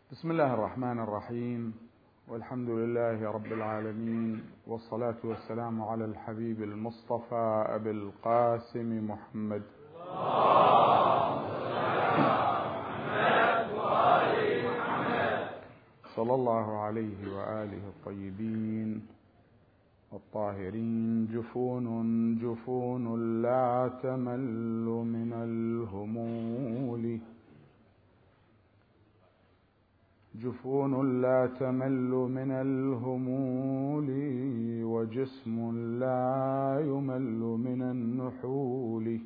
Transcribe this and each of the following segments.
بسم الله الرحمن الرحيم، والحمد لله رب العالمين، والصلاة والسلام على الحبيب المصطفى أبي القاسم محمد صلى الله عليه وآله الطيبين الطاهرين. جفون جفون لا تمل من الهمول، جفون لا تمل من الهمول، وجسم لا يمل من النحول،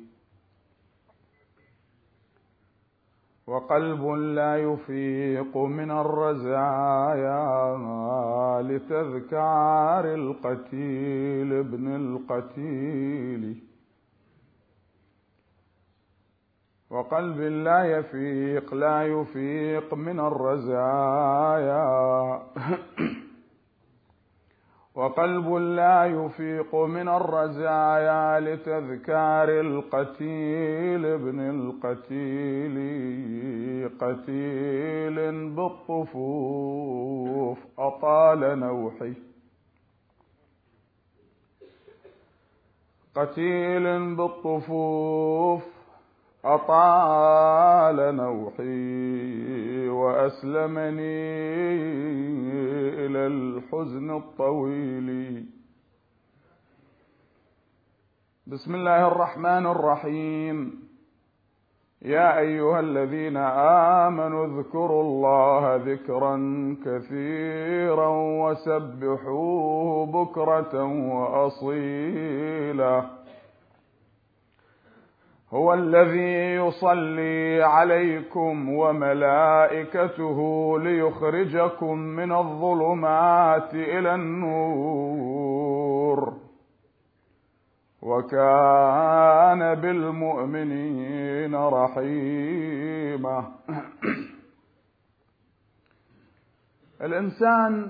وقلب لا يفيق من الرزايا لتذكار القتيل ابن القتيل، وقلب لا يفيق من الرزايا وقلب لا يفيق من الرزايا لتذكار القتيل ابن القتيل، قتيل بالطفوف أطال نوحي، قتيل بالطفوف أطال نوحي، وأسلمني إلى الحزن الطويل. بسم الله الرحمن الرحيم. يا أيها الذين آمنوا اذكروا الله ذكرا كثيرا وسبحوه بكرة وأصيلا، هو الذي يصلي عليكم وملائكته ليخرجكم من الظلمات إلى النور، وكان بالمؤمنين رحيما. الإنسان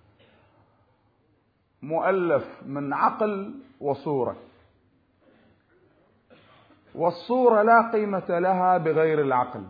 مؤلف من عقل وصورة، والصورة لا قيمة لها بغير العقل،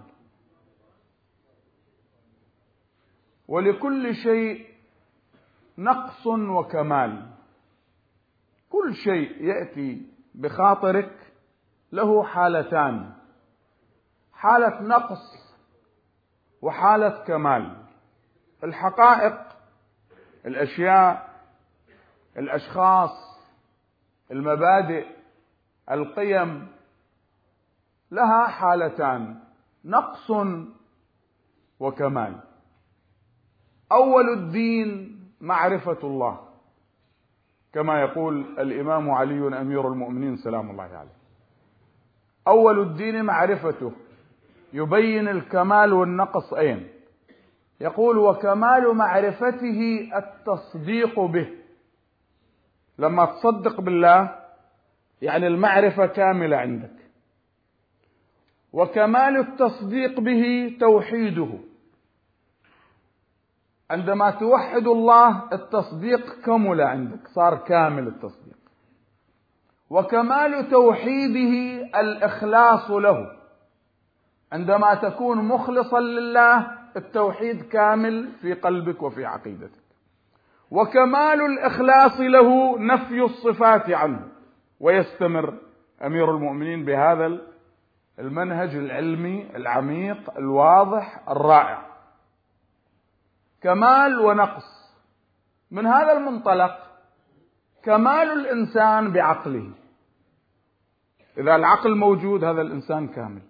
ولكل شيء نقص وكمال. كل شيء يأتي بخاطرك له حالتان، حالة نقص وحالة كمال. الحقائق، الأشياء، الأشخاص، المبادئ، القيم لها حالتان، نقص وكمال. أول الدين معرفة الله، كما يقول الإمام علي أمير المؤمنين سلام الله عليه. أول الدين معرفته، يبين الكمال والنقص أين. يقول: وكمال معرفته التصديق به. لما تصدق بالله يعني المعرفة كاملة عندك. وكمال التصديق به توحيده، عندما توحد الله التصديق كمل عندك، صار كامل التصديق. وكمال توحيده الإخلاص له، عندما تكون مخلصا لله التوحيد كامل في قلبك وفي عقيدتك. وكمال الإخلاص له نفي الصفات عنه. ويستمر أمير المؤمنين بهذا المنهج العلمي العميق الواضح الرائع. كمال ونقص. من هذا المنطلق كمال الإنسان بعقله، إذا العقل موجود هذا الإنسان كامل.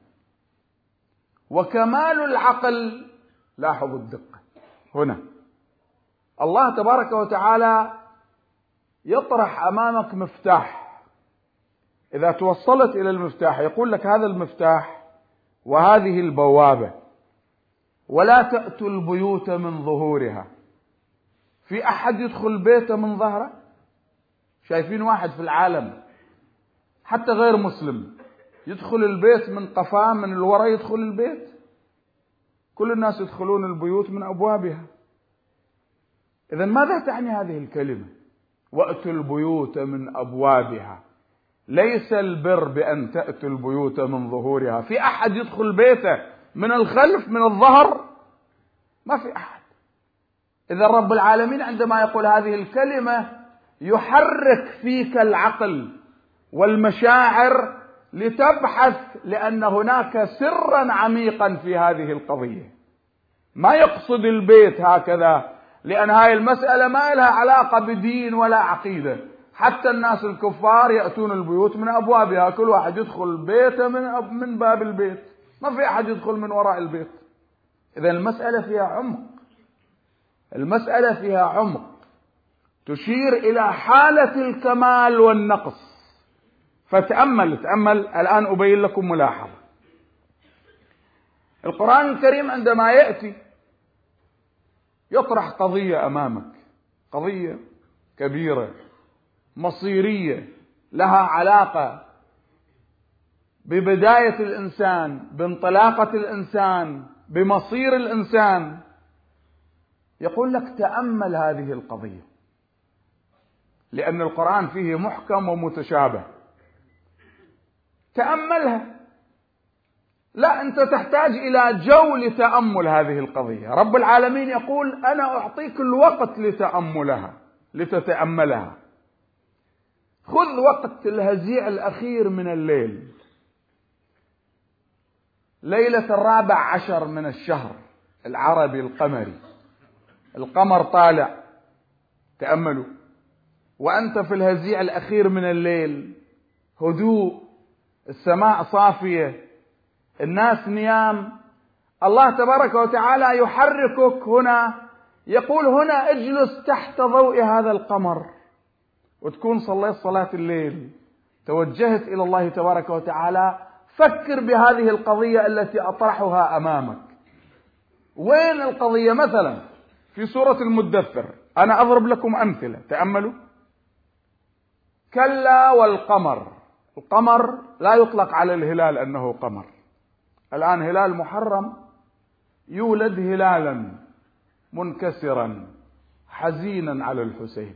وكمال العقل، لاحظوا الدقة هنا، الله تبارك وتعالى يطرح أمامك مفتاح، إذا توصلت إلى المفتاح يقول لك: هذا المفتاح وهذه البوابة، ولا تأتوا البيوت من ظهورها. في أحد يدخل بيته من ظهره؟ شايفين واحد في العالم حتى غير مسلم يدخل البيت من قفاه، من الوراء يدخل البيت؟ كل الناس يدخلون البيوت من أبوابها. إذن ماذا تعني هذه الكلمة؟ وأتوا البيوت من أبوابها. ليس البر بأن تأتوا البيوت من ظهورها. في أحد يدخل بيته من الخلف من الظهر؟ ما في أحد. إذا رب العالمين عندما يقول هذه الكلمة يحرك فيك العقل والمشاعر لتبحث، لأن هناك سرا عميقا في هذه القضية. ما يقصد البيت هكذا، لأن هاي المسألة ما لها علاقة بدين ولا عقيدة. حتى الناس الكفار يأتون البيوت من أبوابها، كل واحد يدخل بيته من باب البيت، ما في أحد يدخل من وراء البيت. إذا المسألة فيها عمق، المسألة فيها عمق تشير إلى حالة الكمال والنقص. فتأمل الآن أبين لكم ملاحظة. القرآن الكريم عندما يأتي يطرح قضية أمامك، قضية كبيرة مصيرية لها علاقة ببداية الإنسان، بانطلاقة الإنسان، بمصير الإنسان. يقول لك تأمل هذه القضية، لأن القرآن فيه محكم ومتشابه. تأملها. لا، أنت تحتاج إلى جو لتأمل هذه القضية. رب العالمين يقول أنا أعطيك الوقت لتأملها، لتتأملها. خذ وقت الهزيع الأخير من الليل، ليلة 14 من الشهر العربي القمري، القمر طالع، تأملوا، وأنت في الهزيع الأخير من الليل، هدوء، السماء صافية، الناس نيام. الله تبارك وتعالى يحركك هنا، يقول هنا اجلس تحت ضوء هذا القمر، وتكون صليت صلاة الليل، توجهت إلى الله تبارك وتعالى. فكر بهذه القضية التي أطرحها أمامك. وين القضية؟ مثلا في سورة المدثر، أنا أضرب لكم أمثلة، تأملوا. كلا والقمر. القمر لا يطلق على الهلال أنه قمر. الآن هلال محرم يولد هلالا منكسرا حزينا على الحسين،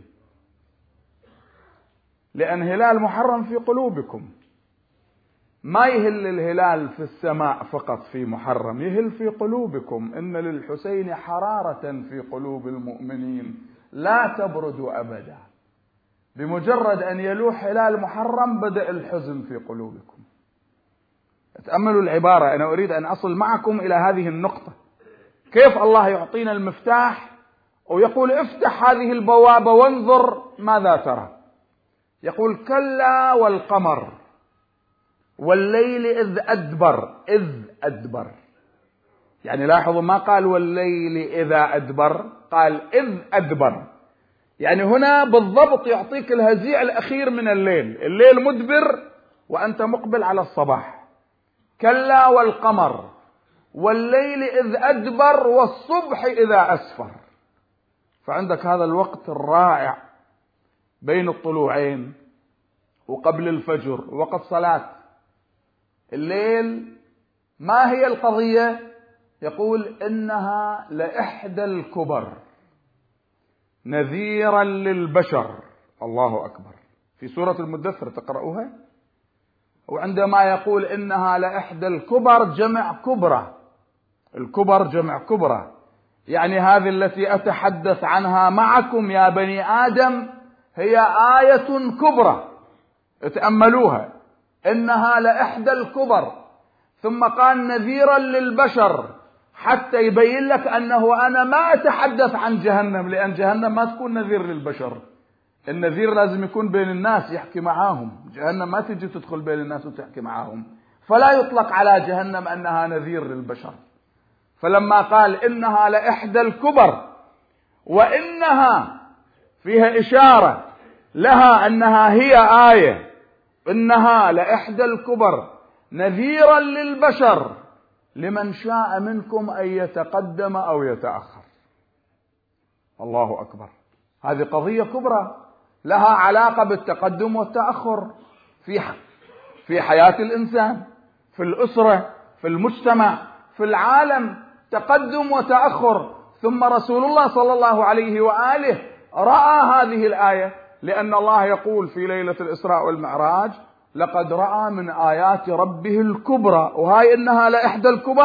لأن هلال محرم في قلوبكم. ما يهل الهلال في السماء فقط في محرم، يهل في قلوبكم. إن للحسين حرارة في قلوب المؤمنين لا تبرد أبدا. بمجرد أن يلوح هلال محرم بدأ الحزن في قلوبكم. تأملوا العبارة، أنا أريد أن أصل معكم إلى هذه النقطة. كيف الله يعطينا المفتاح ويقول افتح هذه البوابة وانظر ماذا ترى. يقول كلا والقمر والليل إذ أدبر. إذ أدبر، يعني لاحظوا ما قال والليل إذا أدبر، قال إذ أدبر. يعني هنا بالضبط يعطيك الهزيع الأخير من الليل، الليل مدبر وأنت مقبل على الصباح. كلا والقمر والليل إذ أدبر والصبح إذا أسفر. فعندك هذا الوقت الرائع بين الطلوعين وقبل الفجر ووقت صلاة الليل. ما هي القضية؟ يقول إنها لإحدى الكبر نذيرا للبشر. الله أكبر. في سورة المدثر تقرأوها. وعندما يقول إنها لإحدى الكبر جمع كبرى. الكبر جمع كبرى، يعني هذه التي أتحدث عنها معكم يا بني آدم هي آية كبرى، اتأملوها. إنها لإحدى الكبر، ثم قال نذيرا للبشر، حتى يبين لك أنه أنا ما أتحدث عن جهنم، لأن جهنم ما تكون نذير للبشر. النذير لازم يكون بين الناس يحكي معاهم، جهنم ما تجي تدخل بين الناس وتحكي معاهم، فلا يطلق على جهنم أنها نذير للبشر. فلما قال إنها لإحدى الكبر وإنها فيها إشارة لها أنها هي آية، إنها لإحدى الكبر نذيرا للبشر لمن شاء منكم أن يتقدم أو يتأخر. الله أكبر. هذه قضية كبرى لها علاقة بالتقدم والتأخر في حياة الإنسان، في الأسرة، في المجتمع، في العالم، تقدم وتأخر. ثم رسول الله صلى الله عليه وآله رأى هذه الآية، لأن الله يقول في ليلة الإسراء والمعراج لقد رأى من آيات ربه الكبرى. وهاي إنها لإحدى الكبر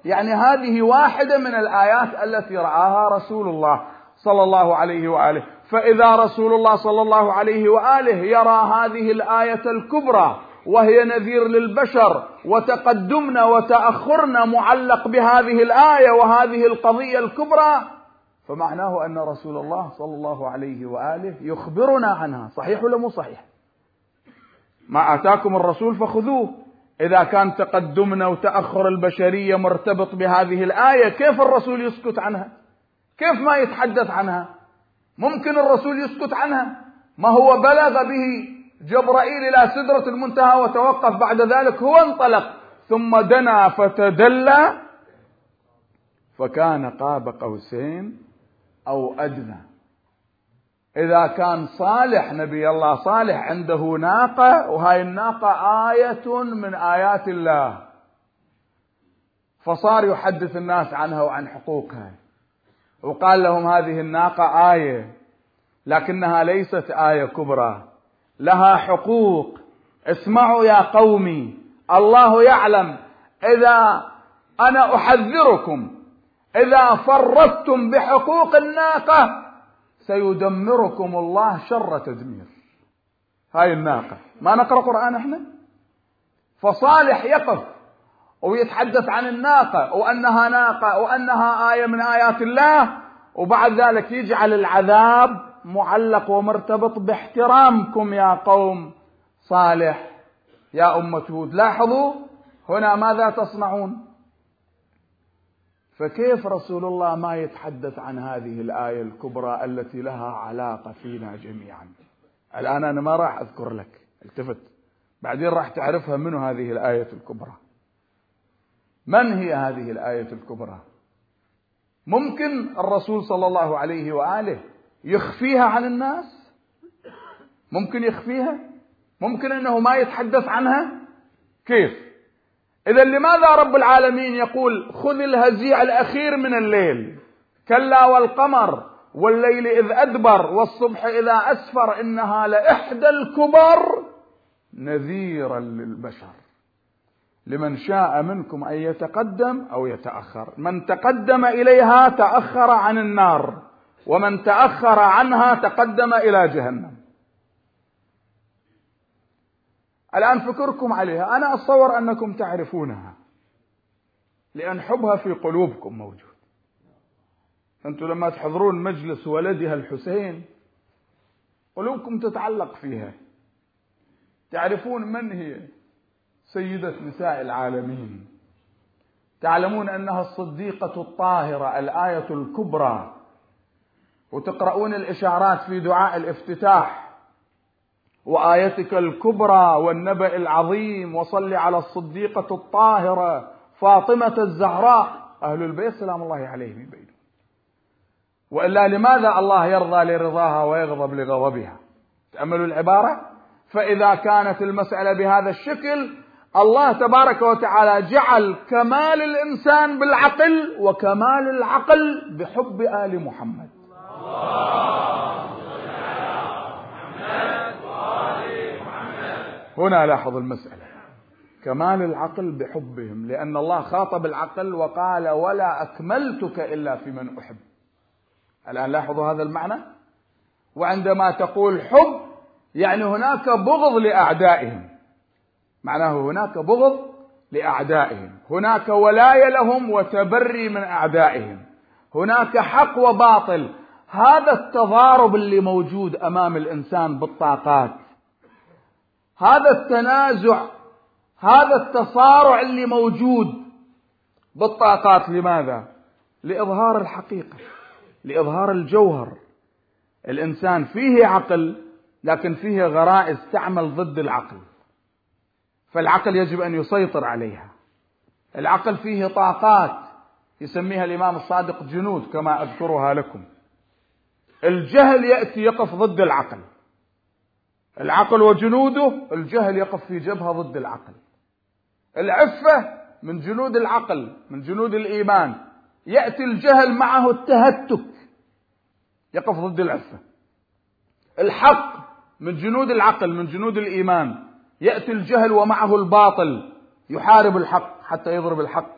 يعني هذه واحدة من الآيات التي رعاها رسول الله صلى الله عليه وآله. فإذا رسول الله صلى الله عليه وآله يرى هذه الآية الكبرى وهي نذير للبشر، وتقدمنا وتأخرنا معلق بهذه الآية وهذه القضية الكبرى، فمعناه أن رسول الله صلى الله عليه وآله يخبرنا عنها. صحيح ولا مو صحيح؟ ما آتاكم الرسول فخذوه. إذا كان تقدمنا وتأخر البشرية مرتبط بهذه الآية، كيف الرسول يسكت عنها؟ كيف ما يتحدث عنها؟ ممكن الرسول يسكت عنها؟ ما هو بلغ به جبرائيل إلى سدرة المنتهى وتوقف، بعد ذلك هو انطلق ثم دنا فتدلى فكان قاب قوسين أو أدنى. إذا كان صالح نبي الله صالح عنده ناقة، وهاي الناقة آية من آيات الله، فصار يحدث الناس عنها وعن حقوقها، وقال لهم هذه الناقة آية لكنها ليست آية كبرى، لها حقوق. اسمعوا يا قومي، الله يعلم إذا أنا أحذركم إذا فرطتم بحقوق الناقة سيدمركم الله شر تدمير. هاي الناقة، ما نقرأ قرآن احنا؟ فصالح يقف ويتحدث عن الناقة وأنها ناقة وأنها آية من آيات الله، وبعد ذلك يجعل العذاب معلق ومرتبط باحترامكم يا قوم صالح يا أمة هود. لاحظوا هنا ماذا تصنعون؟ فكيف رسول الله ما يتحدث عن هذه الآية الكبرى التي لها علاقة فينا جميعا؟ الآن أنا ما راح أذكر لك، التفت، بعدين راح تعرفها منه هذه الآية الكبرى. من هي هذه الآية الكبرى؟ ممكن الرسول صلى الله عليه وآله يخفيها عن الناس؟ ممكن يخفيها؟ ممكن أنه ما يتحدث عنها؟ كيف؟ إذا لماذا رب العالمين يقول خذ الهزيع الأخير من الليل، كلا والقمر والليل إذ أدبر والصبح إذا أسفر إنها لإحدى الكبر نذيرا للبشر لمن شاء منكم أن يتقدم أو يتأخر. من تقدم إليها تأخر عن النار، ومن تأخر عنها تقدم إلى جهنم. الآن فكركم عليها، أنا أتصور أنكم تعرفونها لأن حبها في قلوبكم موجود. أنتم لما تحضرون مجلس ولدها الحسين قلوبكم تتعلق فيها. تعرفون من هي سيدة نساء العالمين، تعلمون أنها الصديقة الطاهرة الآية الكبرى، وتقرؤون الإشارات في دعاء الافتتاح: وآيتك الكبرى والنبأ العظيم وصل على الصديقة الطاهرة فاطمة الزهراء أهل البيت سلام الله عليهم يبينون. وإلا لماذا الله يرضى لرضاها ويغضب لغضبها؟ تأملوا العبارة. فإذا كانت المسألة بهذا الشكل، الله تبارك وتعالى جعل كمال الإنسان بالعقل وكمال العقل بحب آل محمد. هنا لاحظ المسألة، كمال العقل بحبهم، لأن الله خاطب العقل وقال ولا أكملتك إلا في من أحب. الآن لاحظوا هذا المعنى. وعندما تقول حب يعني هناك بغض لأعدائهم، معناه هناك بغض لأعدائهم، هناك ولاية لهم وتبري من أعدائهم، هناك حق وباطل. هذا التضارب اللي موجود أمام الإنسان بالطاقات، هذا التنازع، هذا التصارع اللي موجود بالطاقات، لماذا؟ لإظهار الحقيقة، لإظهار الجوهر. الإنسان فيه عقل لكن فيه غرائز تعمل ضد العقل، فالعقل يجب أن يسيطر عليها. العقل فيه طاقات يسميها الإمام الصادق جنود كما أذكرها لكم. الجهل يأتي يقف ضد العقل، العقل وجنوده، الجهل يقف في جبهة ضد العقل. العفة من جنود العقل، من جنود الإيمان. يأتي الجهل معه التهتك يقف ضد العفة. الحق من جنود العقل، من جنود الإيمان. يأتي الجهل ومعه الباطل يحارب الحق حتى يضرب الحق.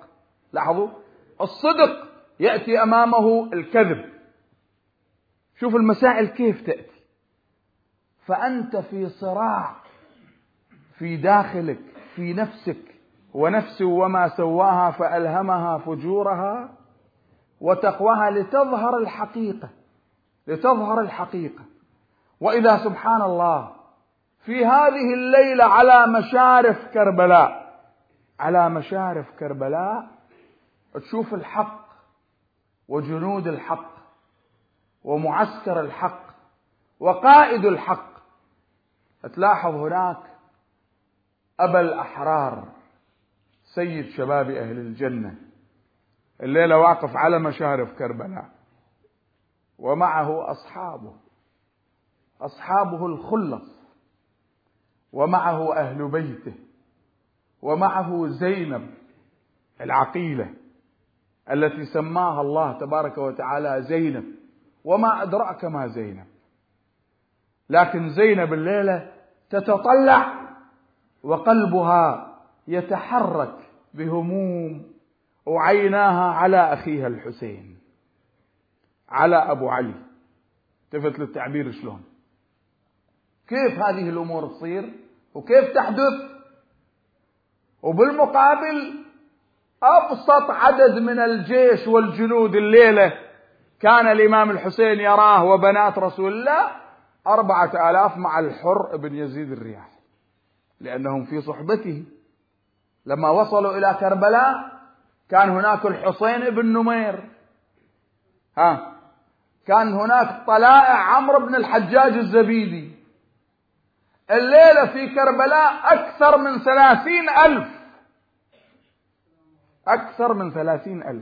لاحظوا، الصدق يأتي أمامه الكذب. شوف المسائل كيف تأتي. فأنت في صراع في داخلك، في نفسك، ونفس وما سواها فألهمها فجورها وتقواها لتظهر الحقيقة، لتظهر الحقيقة. وإذا سبحان الله في هذه الليلة على مشارف كربلاء، على مشارف كربلاء تشوف الحق وجنود الحق ومعسكر الحق وقائد الحق، تلاحظ هناك أبا الأحرار سيد شباب أهل الجنة الليلة واقف على مشارف كربلاء، ومعه أصحابه الخلص، ومعه أهل بيته، ومعه زينب العقيلة التي سماها الله تبارك وتعالى زينب، وما أدراك ما زينب. لكن زينب الليلة تتطلع وقلبها يتحرك بهموم، وعيناها على أخيها الحسين، على أبو علي. التفت للتعبير شلون، كيف هذه الأمور تصير وكيف تحدث. وبالمقابل أبسط عدد من الجيش والجنود الليلة كان الإمام الحسين يراه وبنات رسول الله 4000 مع الحر بن يزيد الرياحي، لأنهم في صحبته. لما وصلوا إلى كربلاء كان هناك الحسين بن نمير، كان هناك طلائع عمرو بن الحجاج الزبيدي. الليلة في كربلاء أكثر من 30,000، أكثر من 30,000.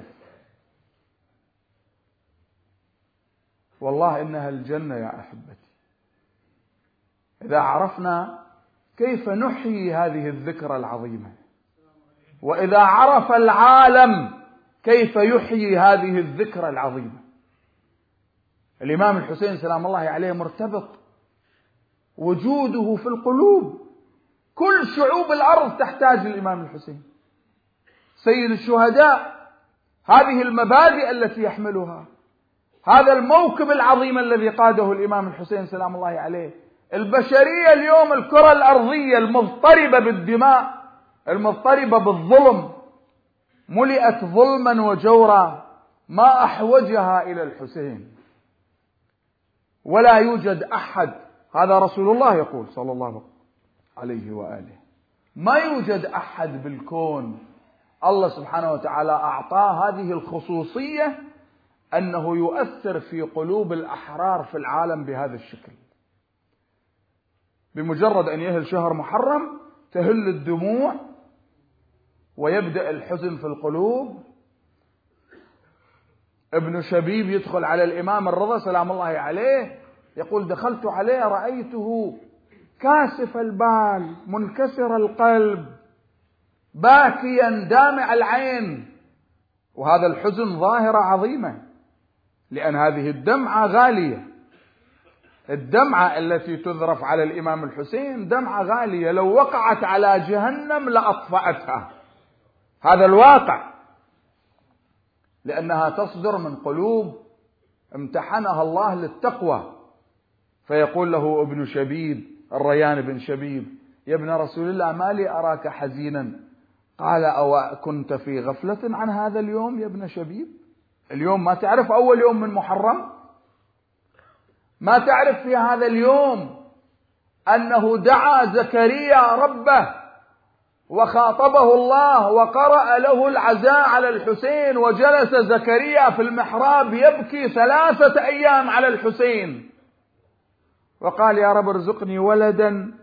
والله إنها الجنة يا أحبتي إذا عرفنا كيف نحيي هذه الذكرى العظيمة، وإذا عرف العالم كيف يحيي هذه الذكرى العظيمة. الإمام الحسين سلام الله عليه مرتبط، وجوده في القلوب، كل شعوب الأرض تحتاج للإمام الحسين سيد الشهداء. هذه المبادئ التي يحملها، هذا الموكب العظيم الذي قاده الإمام الحسين سلام الله عليه. البشرية اليوم، الكرة الأرضية المضطربة بالدماء، المضطربة بالظلم، ملئت ظلما وجورا، ما أحوجها إلى الحسين. ولا يوجد أحد، هذا رسول الله يقول صلى الله عليه وآله، ما يوجد أحد بالكون الله سبحانه وتعالى أعطاه هذه الخصوصية أنه يؤثر في قلوب الأحرار في العالم بهذا الشكل. بمجرد أن يهل شهر محرم تهل الدموع ويبدأ الحزن في القلوب. ابن شبيب يدخل على الإمام الرضا سلام الله عليه، يقول دخلت عليه رأيته كاسف البال منكسر القلب باكيا دامع العين. وهذا الحزن ظاهرة عظيمة، لأن هذه الدمعة غالية. الدمعة التي تذرف على الإمام الحسين دمعة غالية، لو وقعت على جهنم لأطفأتها. هذا الواقع، لأنها تصدر من قلوب امتحنها الله للتقوى. فيقول له ابن شبيب الريان بن شبيب يا ابن رسول الله ما لي أراك حزينا؟ قال أو كنت في غفلة عن هذا اليوم يا ابن شبيب؟ اليوم ما تعرف أول يوم من محرم؟ ما تعرف في هذا اليوم أنه دعا زكريا ربه وخاطبه الله وقرأ له العزاء على الحسين، وجلس زكريا في المحراب يبكي 3 أيام على الحسين، وقال يا رب ارزقني ولدا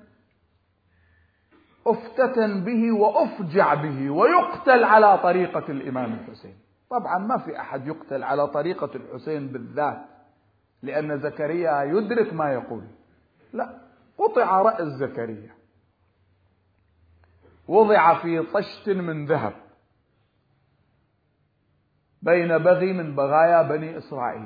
أفتتن به وأفجع به ويقتل على طريقة الإمام الحسين. طبعا ما في أحد يقتل على طريقة الحسين بالذات، لأن زكريا يدرك ما يقول. لا، قطع رأس زكريا، وضع في طشت من ذهب بين بغي من بغايا بني إسرائيل.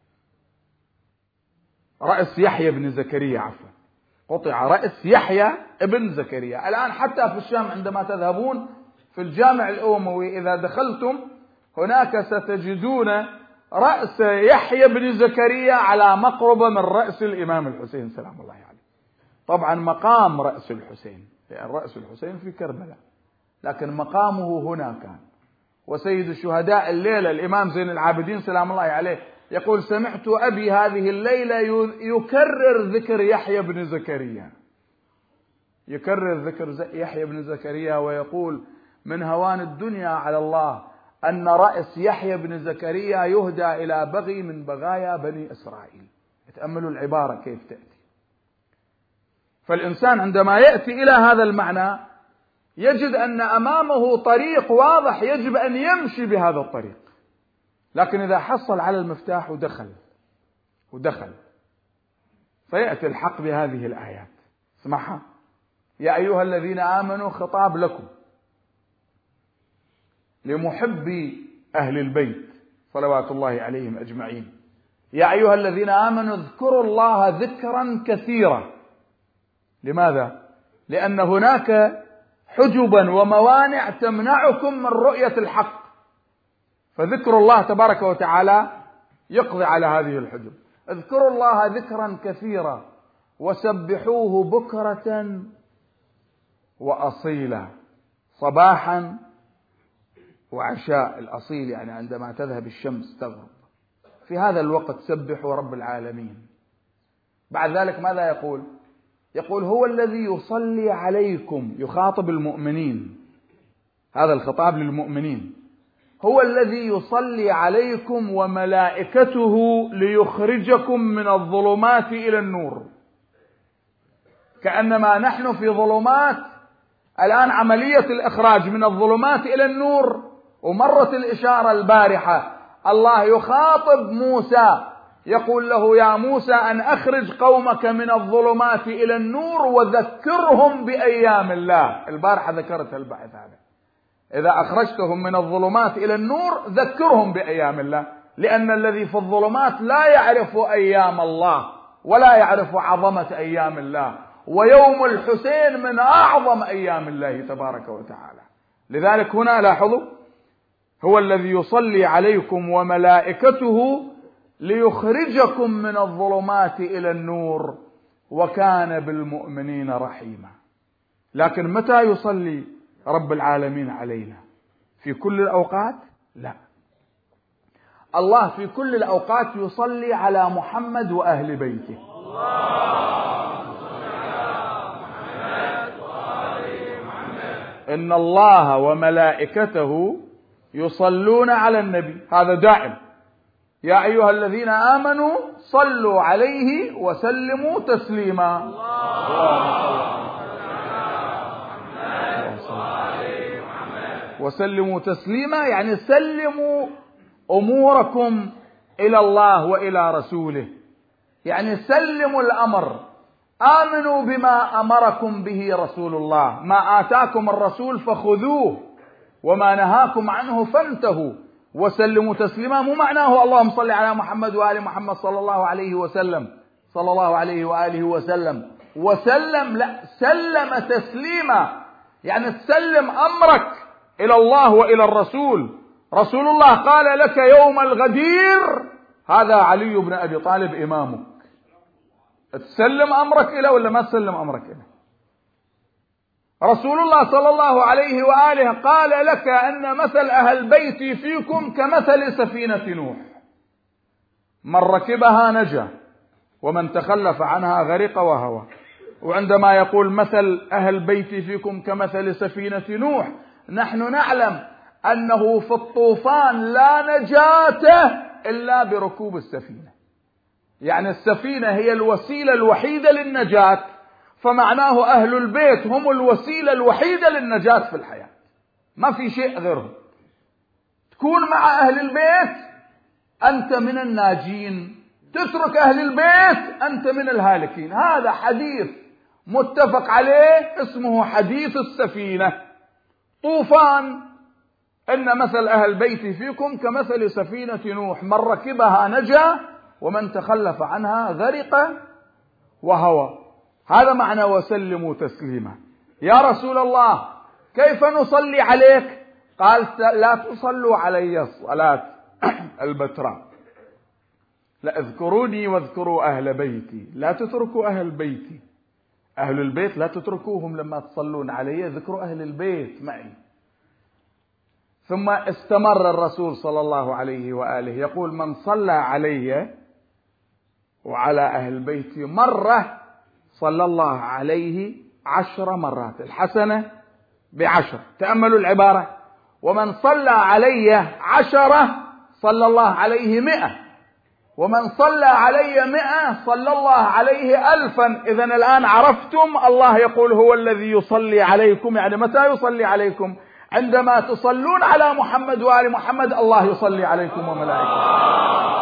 رأس يحيى بن زكريا، عفوا، قطع رأس يحيى ابن زكريا. الآن حتى في الشام عندما تذهبون في الجامع الأموي إذا دخلتم هناك ستجدون رأس يحيى بن زكريا على مقربة من رأس الإمام الحسين سلام الله عليه. طبعا مقام رأس الحسين، لأن رأس الحسين في كربلاء، لكن مقامه هنا كان. وسيد الشهداء الليلة الإمام زين العابدين سلام الله عليه يقول: سمعت أبي هذه الليلة يكرر ذكر يحيى بن زكريا، يكرر ذكر يحيى بن زكريا، ويقول: من هوان الدنيا على الله أن رأس يحيى بن زكريا يهدى إلى بغي من بغايا بني إسرائيل. تأملوا العبارة كيف تأتي. فالإنسان عندما يأتي إلى هذا المعنى يجد أن أمامه طريق واضح يجب أن يمشي بهذا الطريق، لكن إذا حصل على المفتاح ودخل فيأتي الحق بهذه الآيات. اسمعها: يا أيها الذين آمنوا، خطاب لكم لمحبي أهل البيت صلوات الله عليهم أجمعين. يا أيها الذين آمنوا اذكروا الله ذكرا كثيرا. لماذا؟ لأن هناك حجبا وموانع تمنعكم من رؤية الحق، فذكر الله تبارك وتعالى يقضي على هذه الحجب. اذكروا الله ذكرا كثيرا وسبحوه بكرة وأصيلا، صباحا وعشاء. الأصيل يعني عندما تذهب الشمس تغرب، في هذا الوقت سبحوا رب العالمين. بعد ذلك ماذا يقول؟ يقول: هو الذي يصلي عليكم، يخاطب المؤمنين، هذا الخطاب للمؤمنين. هو الذي يصلي عليكم وملائكته ليخرجكم من الظلمات إلى النور. كأنما نحن في ظلمات الآن، عملية الإخراج من الظلمات إلى النور. ومرت الإشارة البارحة، الله يخاطب موسى يقول له: يا موسى أن أخرج قومك من الظلمات إلى النور وذكرهم بأيام الله. البارحة ذكرت البحث هذا، إذا أخرجتهم من الظلمات إلى النور ذكرهم بأيام الله، لأن الذي في الظلمات لا يعرف أيام الله ولا يعرف عظمة أيام الله، ويوم الحسين من أعظم أيام الله تبارك وتعالى. لذلك هنا لاحظوا: هو الذي يصلي عليكم وملائكته ليخرجكم من الظلمات إلى النور وكان بالمؤمنين رحيما. لكن متى يصلي رب العالمين علينا؟ في كل الأوقات؟ لا، الله في كل الأوقات يصلي على محمد وأهل بيته. إن الله وملائكته يصلون على النبي، هذا دائم. يا أيها الذين آمنوا صلوا عليه وسلموا تسليما. وسلموا تسليما يعني سلموا أموركم إلى الله وإلى رسوله، يعني سلموا الأمر، آمنوا بما أمركم به رسول الله. ما آتاكم الرسول فخذوه وما نهاكم عنه فانتهوا. وسلموا تسليما مو معناه اللهم صل على محمد وآل محمد صلى الله عليه وسلم، صلى الله عليه وآله وسلم وسلم، لا، سلم تسليما يعني تسلم أمرك إلى الله وإلى الرسول. رسول الله قال لك يوم الغدير هذا علي بن أبي طالب إمامك، تسلم أمرك إليه ولا ما تسلم أمرك إليه؟ رسول الله صلى الله عليه وآله قال لك أن مثل أهل بيتي فيكم كمثل سفينة نوح، من ركبها نجا ومن تخلف عنها غرق وهوى. وعندما يقول مثل أهل بيتي فيكم كمثل سفينة نوح، نحن نعلم أنه في الطوفان لا نجاة إلا بركوب السفينة، يعني السفينة هي الوسيلة الوحيدة للنجاة، فمعناه أهل البيت هم الوسيلة الوحيدة للنجاة في الحياة، ما في شيء غيرهم. تكون مع أهل البيت أنت من الناجين، تترك أهل البيت أنت من الهالكين. هذا حديث متفق عليه اسمه حديث السفينة. طوفان: إن مثل أهل بيتي فيكم كمثل سفينة نوح، من ركبها نجا ومن تخلف عنها غرق وهوى. هذا معنى وسلموا تسليما. يا رسول الله كيف نصلي عليك؟ قال لا تصلوا علي صلاة البتراء، لا اذكروني واذكروا أهل بيتي، لا تتركوا أهل بيتي، أهل البيت لا تتركوهم لما تصلون علي، ذكروا أهل البيت معي. ثم استمر الرسول صلى الله عليه وآله يقول: من صلى علي وعلى أهل بيتي مرة صلى الله عليه 10 مرات، الحسنة ب10. تأملوا العبارة: ومن صلى علي 10 صلى الله عليه 100، ومن صلى علي 100 صلى الله عليه 1000. إذن الآن عرفتم الله يقول هو الذي يصلي عليكم، يعني متى يصلي عليكم؟ عندما تصلون على محمد وآل محمد الله يصلي عليكم وملائكته.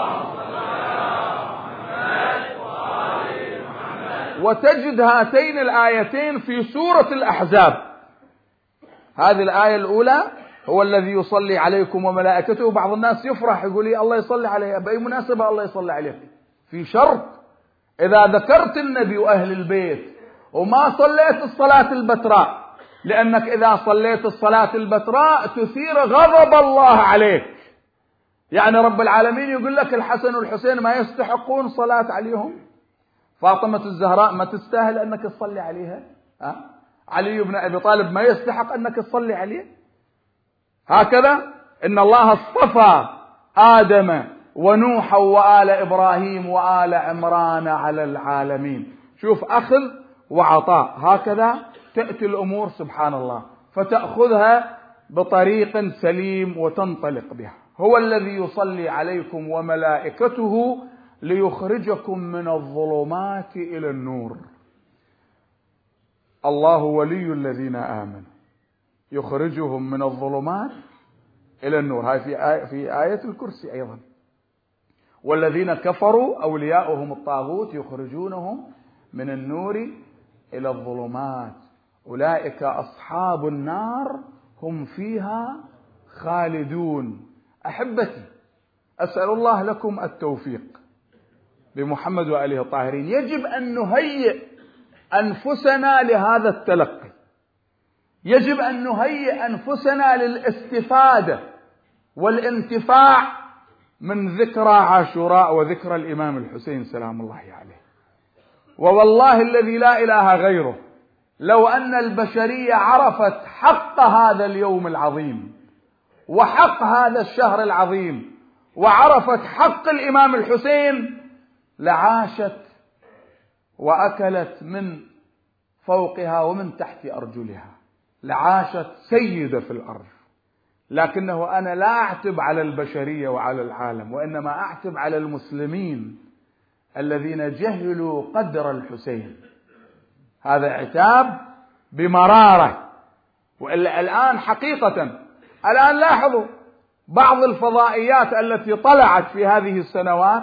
وتجد هاتين الآيتين في سورة الأحزاب. هذه الآية الأولى هو الذي يصلي عليكم وملائكته. بعض الناس يفرح يقول لي الله يصلي عليه، بأي مناسبة الله يصلي عليك؟ في شرط: إذا ذكرت النبي وأهل البيت وما صليت الصلاة البتراء، لأنك إذا صليت الصلاة البتراء تثير غضب الله عليك. يعني رب العالمين يقول لك الحسن والحسين ما يستحقون صلاة عليهم؟ فاطمة الزهراء ما تستاهل أنك تصلي عليها؟ علي بن أبي طالب ما يستحق أنك تصلي عليه؟ هكذا إن الله اصطفى آدم ونوحا وآل إبراهيم وآل عمران على العالمين. شوف، أخذ وعطاء، هكذا تأتي الأمور سبحان الله، فتأخذها بطريق سليم وتنطلق بها. هو الذي يصلي عليكم وملائكته ليخرجكم من الظلمات إلى النور. الله ولي الذين آمنوا يخرجهم من الظلمات إلى النور. هاي في آية الكرسي أيضا. والذين كفروا أولياؤهم الطاغوت يخرجونهم من النور إلى الظلمات أولئك أصحاب النار هم فيها خالدون. أحبتي، أسأل الله لكم التوفيق بمحمد وآله الطاهرين. يجب أن نهيئ أنفسنا لهذا التلقي، يجب أن نهيئ أنفسنا للاستفادة والانتفاع من ذكرى عاشوراء وذكرى الإمام الحسين سلام الله عليه. ووالله الذي لا إله غيره، لو أن البشرية عرفت حق هذا اليوم العظيم وحق هذا الشهر العظيم وعرفت حق الإمام الحسين لعاشت وأكلت من فوقها ومن تحت أرجلها، لعاشت سيدة في الأرض. لكنه أنا لا أعتب على البشرية وعلى العالم، وإنما أعتب على المسلمين الذين جهلوا قدر الحسين. هذا عتاب بمرارة. وإلا الآن حقيقة الآن لاحظوا بعض الفضائيات التي طلعت في هذه السنوات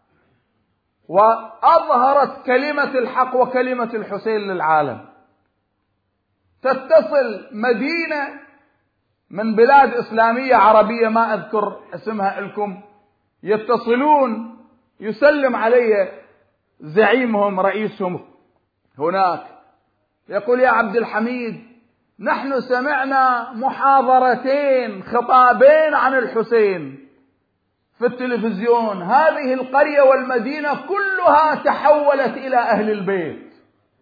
وأظهرت كلمة الحق وكلمة الحسين للعالم. تتصل مدينة من بلاد إسلامية عربية ما أذكر اسمها لكم، يتصلون يسلم علي زعيمهم رئيسهم هناك، يقول: يا عبد الحميد، نحن سمعنا محاضرتين خطابين عن الحسين في التلفزيون، هذه القرية والمدينة كلها تحولت إلى أهل البيت.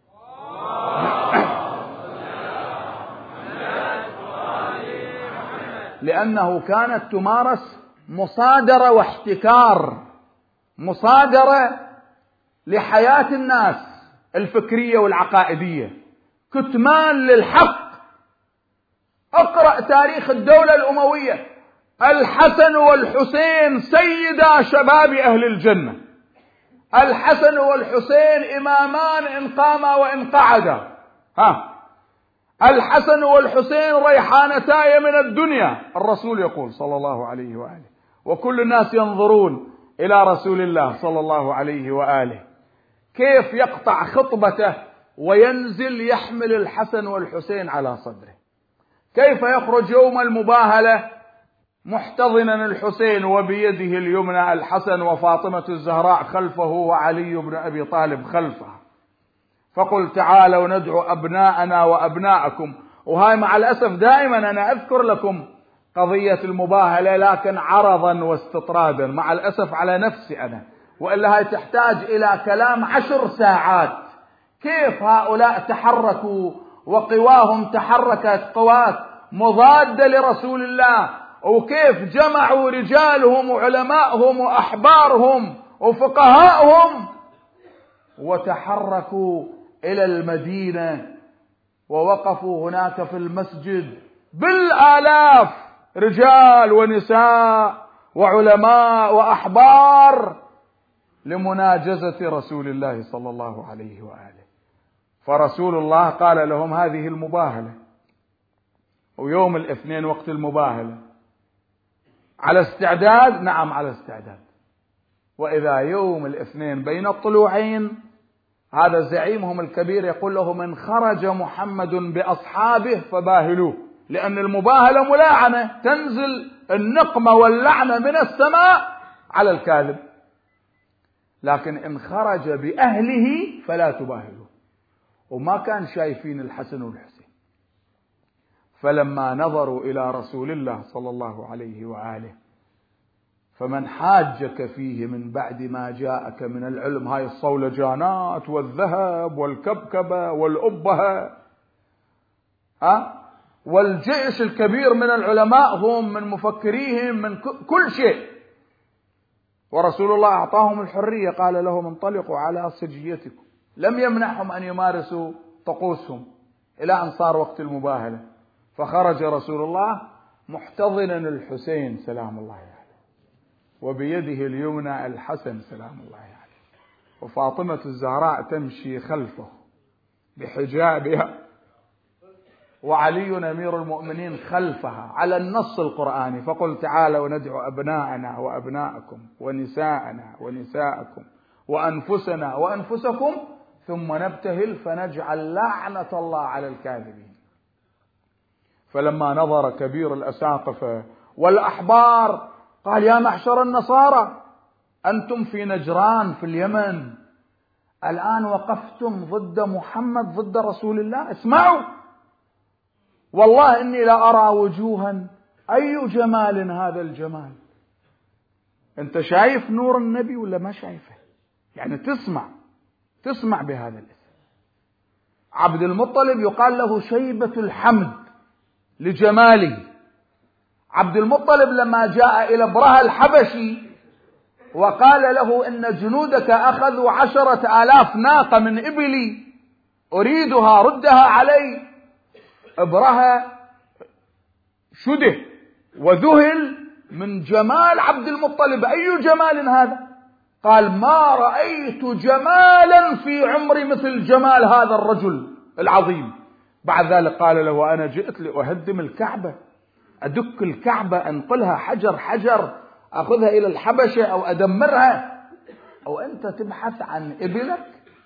لأنه كانت تمارس مصادرة واحتكار، مصادرة لحياة الناس الفكرية والعقائدية، كتمان للحق. اقرأ تاريخ الدولة الأموية، الحسن والحسين سيدا شباب أهل الجنة، الحسن والحسين إمامان إن قاما وإن قعدا، الحسن والحسين ريحانتاي من الدنيا. الرسول يقول صلى الله عليه وآله، وكل الناس ينظرون إلى رسول الله صلى الله عليه وآله. كيف يقطع خطبته وينزل يحمل الحسن والحسين على صدره؟ كيف يخرج يوم المباهلة محتضنا الحسين وبيده اليمنى الحسن وفاطمة الزهراء خلفه وعلي بن أبي طالب خلفه؟ فقل تعالوا ندعو أبناءنا وأبناءكم وهاي مع الأسف دائما أنا أذكر لكم قضية المباهلة، لكن عرضا واستطرادا مع الأسف على نفسي أنا، وإلا هاي تحتاج إلى كلام 10 ساعات. كيف هؤلاء تحركوا وقواهم تحركت قوات مضادة لرسول الله، وكيف جمعوا رجالهم وعلمائهم وأحبارهم وفقهائهم وتحركوا إلى المدينة ووقفوا هناك في المسجد بالآلاف، رجال ونساء وعلماء وأحبار، لمناجزة رسول الله صلى الله عليه وآله. فرسول الله قال لهم هذه المباهلة، ويوم الاثنين وقت المباهلة على استعداد؟ نعم على استعداد. وإذا يوم الاثنين بين الطلوعين هذا زعيمهم الكبير يقول لهم إن خرج محمد بأصحابه فباهلوه، لأن المباهلة ملاعنة، تنزل النقمة واللعنة من السماء على الكاذب، لكن إن خرج بأهله فلا تباهلوه. وما كان شايفين الحسن والحسين. فلما نظروا إلى رسول الله صلى الله عليه وآله فمن حاجك فيه من بعد ما جاءك من العلم، هاي الصولجانات والذهب والكبكبة والأبهة والجيش الكبير من العلماء هم من مفكريهم من كل شيء، ورسول الله أعطاهم الحرية، قال لهم انطلقوا على سجيتكم، لم يمنعهم أن يمارسوا طقوسهم إلى أن صار وقت المباهلة. فخرج رسول الله محتضنا الحسين سلام الله عليه، وبيده اليمنى الحسن سلام الله عليه، وفاطمة الزهراء تمشي خلفه بحجابها، وعلي أمير المؤمنين خلفها على النص القرآني. فقل تعالوا وندعو أبناءنا وأبناءكم ونساءنا ونساءكم وأنفسنا وأنفسكم ثم نبتهل فنجعل لعنة الله على الكاذبين. فلما نظر كبير الأساقفة والأحبار قال يا معشر النصارى أنتم في نجران في اليمن، الآن وقفتم ضد محمد ضد رسول الله، اسمعوا والله إني لا أرى وجوها، أي جمال هذا الجمال. أنت شايف نور النبي ولا ما شايفه؟ يعني تسمع بهذا الاسم. عبد المطلب يقال له شيبة الحمد لجماله. عبد المطلب لما جاء إلى ابرهة الحبشي وقال له إن جنودك أخذوا 10,000 ناقة من إبلي أريدها ردها علي، ابرهة شده وذهل من جمال عبد المطلب، أي جمال هذا؟ قال ما رأيت جمالا في عمري مثل جمال هذا الرجل العظيم. بعد ذلك قال له أنا جئت لأهدم الكعبة، أدك الكعبة أنقلها حجر حجر، أخذها إلى الحبشة أو أدمرها، أو أنت تبحث عن إبلك؟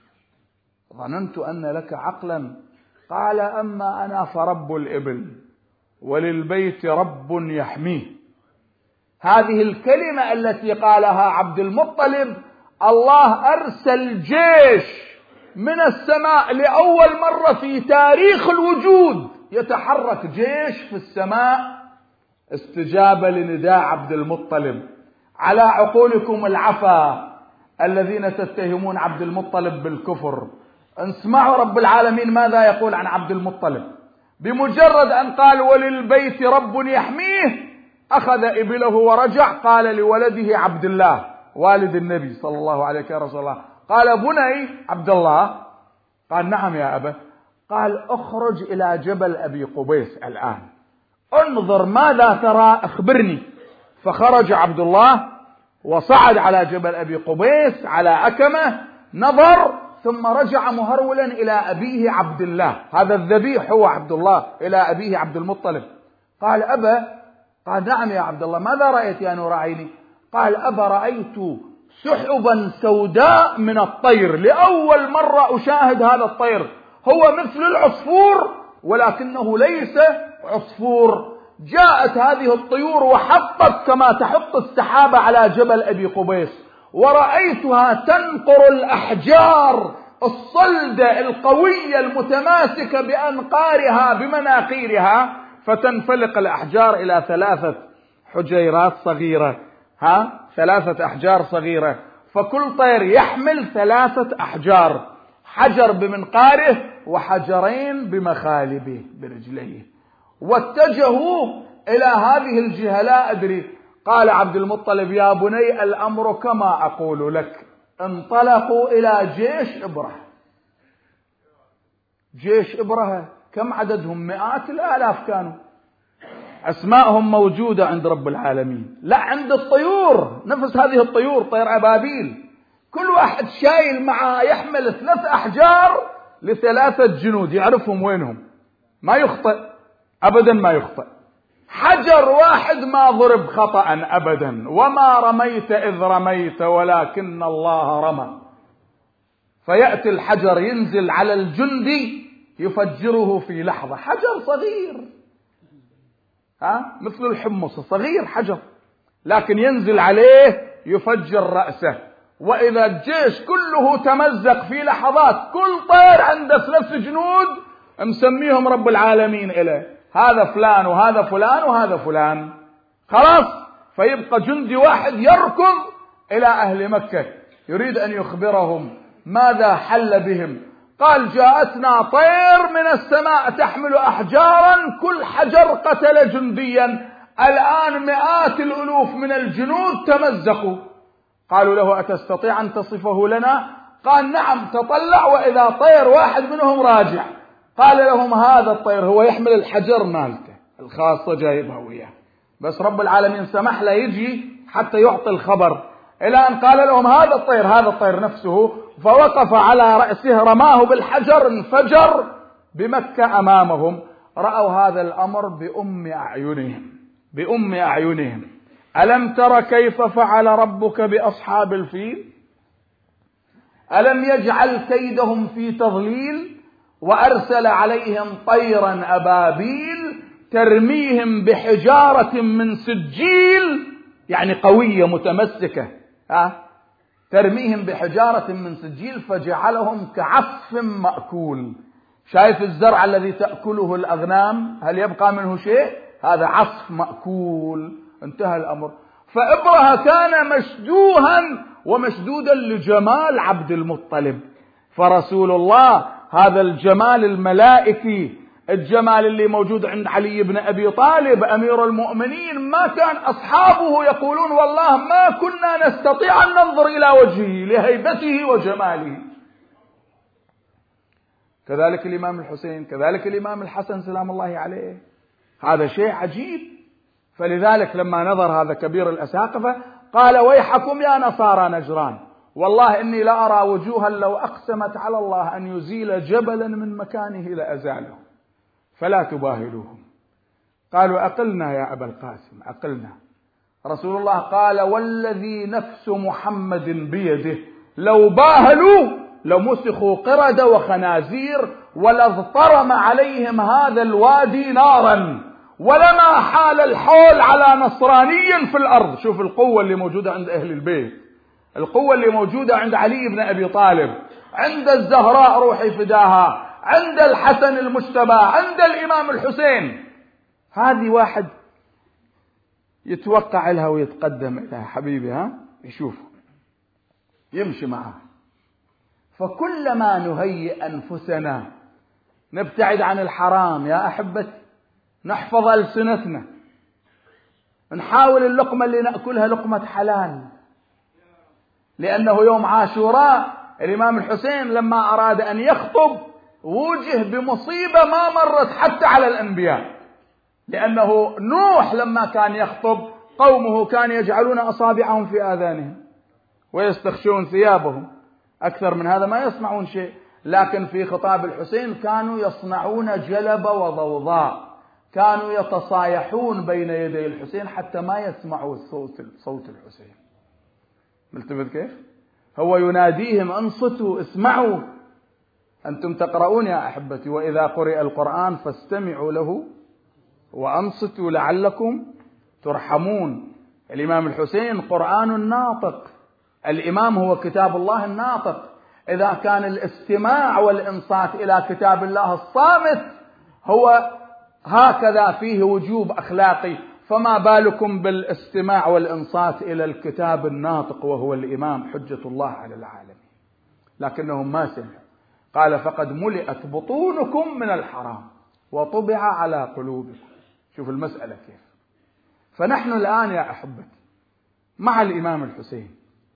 ظننت أن لك عقلا. قال أما أنا فرب الإبل وللبيت رب يحميه. هذه الكلمة التي قالها عبد المطلب الله أرسل جيش من السماء لأول مرة في تاريخ الوجود، يتحرك جيش في السماء استجابة لنداء عبد المطلب. على عقولكم العفا الذين تتهمون عبد المطلب بالكفر، اسمعوا رب العالمين ماذا يقول عن عبد المطلب. بمجرد أن قال وللبيت رب يحميه أخذ إبله ورجع. قال لولده عبد الله والد النبي صلى الله عليه وسلم يا رسول الله، قال بني عبد الله. قال نعم يا أبا. قال اخرج إلى جبل أبي قبيس الآن، انظر ماذا ترى أخبرني. فخرج عبد الله وصعد على جبل أبي قبيس على أكمة، نظر ثم رجع مهرولا إلى أبيه عبد الله، هذا الذبيح هو عبد الله، إلى أبيه عبد المطلب. قال أبا. قال نعم يا عبد الله. ماذا رأيت يا نور عيني؟ قال أبا رأيت سحبا سوداء من الطير، لأول مرة أشاهد هذا الطير، هو مثل العصفور ولكنه ليس عصفور. جاءت هذه الطيور وحطت كما تحط السحابة على جبل أبي قبيس، ورأيتها تنقر الأحجار الصلدة القوية المتماسكة بأنقارها بمناقيرها، فتنفلق الأحجار إلى 3 حجيرات صغيرة، 3 أحجار صغيرة، فكل طير يحمل 3 أحجار، حجر بمنقاره وحجرين بمخالبه برجليه. واتجهوا إلى هذه الجهة، لا أدري. قال عبد المطلب: يا بني الأمر كما أقول لك. انطلقوا إلى جيش إبرهة. جيش إبرهة كم عددهم؟ مئات الآلاف كانوا، أسماءهم موجودة عند رب العالمين. لا، عند الطيور، نفس هذه الطيور، طير أبابيل، كل واحد شايل معه يحمل 3 أحجار ل3 جنود، يعرفهم وينهم، ما يخطئ أبدا، ما يخطئ. حجر واحد ما ضرب خطأ أبدا، وما رميت إذ رميت ولكن الله رمى. فيأتي الحجر ينزل على الجندي يفجره في لحظة، حجر صغير، مثل الحمص، صغير حجر، لكن ينزل عليه يفجر رأسه. وإذا الجيش كله تمزق في لحظات، كل طير عنده 3 جنود مسميهم رب العالمين إليه، هذا فلان وهذا فلان وهذا فلان، خلاص. فيبقى جندي واحد يركض إلى أهل مكة يريد أن يخبرهم ماذا حل بهم. قال: جاءتنا طير من السماء تحمل أحجارا، كل حجر قتل جنديا، الآن مئات الألوف من الجنود تمزقوا. قالوا له: أتستطيع أن تصفه لنا؟ قال: نعم. تطلع وإذا طير واحد منهم راجع. قال لهم: هذا الطير هو يحمل الحجر مالته الخاصة جايبها وياه، بس رب العالمين سمح له يجي حتى يعطي الخبر، إلى أن قال لهم: هذا الطير، هذا الطير نفسه. فوقف على رأسه، رماه بالحجر، انفجر بمكة أمامهم. رأوا هذا الأمر بأم أعينهم. ألم تر كيف فعل ربك بأصحاب الفيل؟ ألم يجعل كيدهم في تضليل؟ وأرسل عليهم طيرا أبابيل ترميهم بحجارة من سجيل، يعني قوية متمسكة، ترميهم بحجارة من سجيل فجعلهم كعصف مأكول. شايف الزرع الذي تأكله الأغنام، هل يبقى منه شيء؟ هذا عصف مأكول، انتهى الأمر. فإبرهة كان مشدوها ومشدودا لجمال عبد المطلب، فرسول الله هذا الجمال الملائكي، الجمال اللي موجود عند علي بن أبي طالب أمير المؤمنين، ما كان أصحابه يقولون: والله ما كنا نستطيع أن ننظر إلى وجهه لهيبته وجماله. كذلك الإمام الحسين، كذلك الإمام الحسن سلام الله عليه، هذا شيء عجيب. فلذلك لما نظر هذا كبير الأساقفة قال: ويحكم يا نصارى نجران، والله إني لأرى وجوها لو أقسمت على الله أن يزيل جبلا من مكانه لأزاله، فلا تباهلوهم. قالوا: أقلنا يا أبا القاسم، أقلنا. رسول الله قال: والذي نفس محمد بيده لو باهلوا لمسخوا قردة وخنازير ولاضطرم عليهم هذا الوادي نارا ولما حال الحول على نصراني في الأرض. شوف القوة اللي موجودة عند أهل البيت، القوة اللي موجودة عند علي بن أبي طالب، عند الزهراء روحي فداها، عند الحسن المجتبى، عند الإمام الحسين. هذه واحد يتوقع لها ويتقدم لها، حبيبي يشوف يمشي معها. فكلما نهيئ أنفسنا نبتعد عن الحرام يا أحبتي، نحفظ ألسنتنا، نحاول اللقمة اللي نأكلها لقمة حلال. لأنه يوم عاشوراء الإمام الحسين لما أراد أن يخطب وجه بمصيبة ما مرت حتى على الأنبياء، لأنه نوح لما كان يخطب قومه كانوا يجعلون أصابعهم في آذانهم ويستخشون ثيابهم، أكثر من هذا ما يسمعون شيء. لكن في خطاب الحسين كانوا يصنعون جلب وضوضاء، كانوا يتصايحون بين يدي الحسين حتى ما يسمعوا صوت الحسين. ملتفت كيف؟ هو يناديهم: انصتوا، اسمعوا، أنتم تقرؤون يا أحبتي، وإذا قرئ القرآن فاستمعوا له وأنصتوا لعلكم ترحمون. الإمام الحسين قرآن ناطق، الإمام هو كتاب الله الناطق. إذا كان الاستماع والإنصات إلى كتاب الله الصامت هو هكذا فيه وجوب أخلاقي، فما بالكم بالاستماع والإنصات إلى الكتاب الناطق وهو الإمام حجة الله على العالمين. لكنهم ما سمعوا. قال فقد ملئت بطونكم من الحرام وطبع على قلوبكم. شوف المسألة كيف. فنحن الآن يا أحبتي مع الإمام الحسين،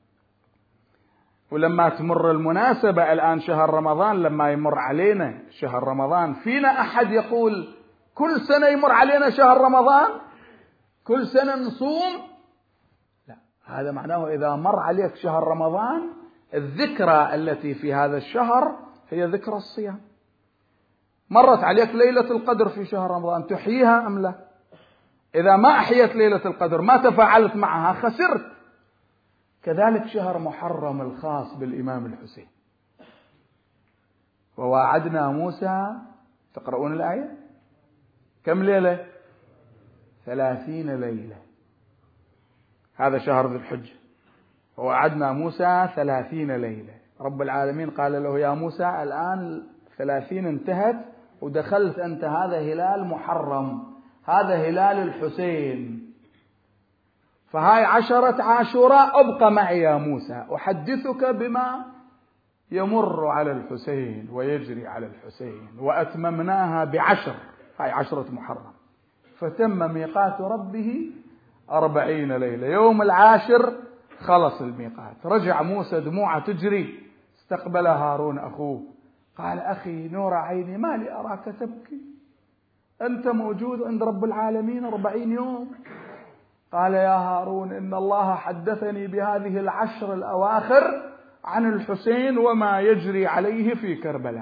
ولما تمر المناسبة الآن شهر رمضان، لما يمر علينا شهر رمضان، فينا أحد يقول كل سنة يمر علينا شهر رمضان كل سنة نصوم؟ لا، هذا معناه إذا مر عليك شهر رمضان الذكرى التي في هذا الشهر هي ذكرى الصيام. مرت عليك ليلة القدر في شهر رمضان، تحييها أم لا؟ إذا ما أحيت ليلة القدر، ما تفاعلت معها، خسرت. كذلك شهر محرم الخاص بالإمام الحسين. وواعدنا موسى، تقرؤون الآية؟ كم ليلة؟ 30 ليلة. هذا شهر ذي الحجة. ووعدنا موسى 30 ليلة. رب العالمين قال له يا موسى الآن 30 انتهت ودخلت أنت هذا هلال محرم، هذا هلال الحسين، فهاي 10 عاشوراء أبقى معي يا موسى أحدثك بما يمر على الحسين ويجري على الحسين. وأتممناها ب10، هاي 10 محرم. فتم ميقات ربه 40 ليلة. يوم 10 خلص الميقات، رجع موسى دموعه تجري، استقبل هارون أخوه قال أخي نور عيني ما لي أراك تبكي، أنت موجود عند رب العالمين 40 يوم. قال يا هارون إن الله حدثني بهذه 10 الأواخر عن الحسين وما يجري عليه في كربلاء.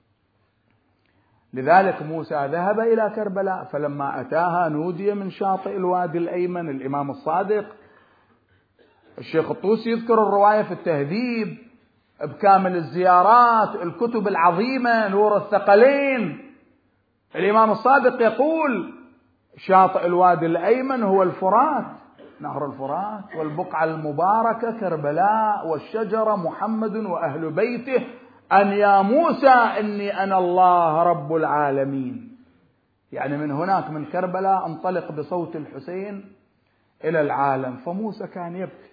لذلك موسى ذهب إلى كربلاء، فلما أتاها نودي من شاطئ الوادي الأيمن. الإمام الصادق الشيخ الطوسي يذكر الرواية في التهذيب بكامل الزيارات، الكتب العظيمة نور الثقلين. الإمام الصادق يقول شاطئ الوادي الأيمن هو الفرات، نهر الفرات، والبقعة المباركة كربلاء، والشجرة محمد وأهل بيته، أن يا موسى إني أنا الله رب العالمين. يعني من هناك من كربلاء انطلق بصوت الحسين إلى العالم. فموسى كان يبكي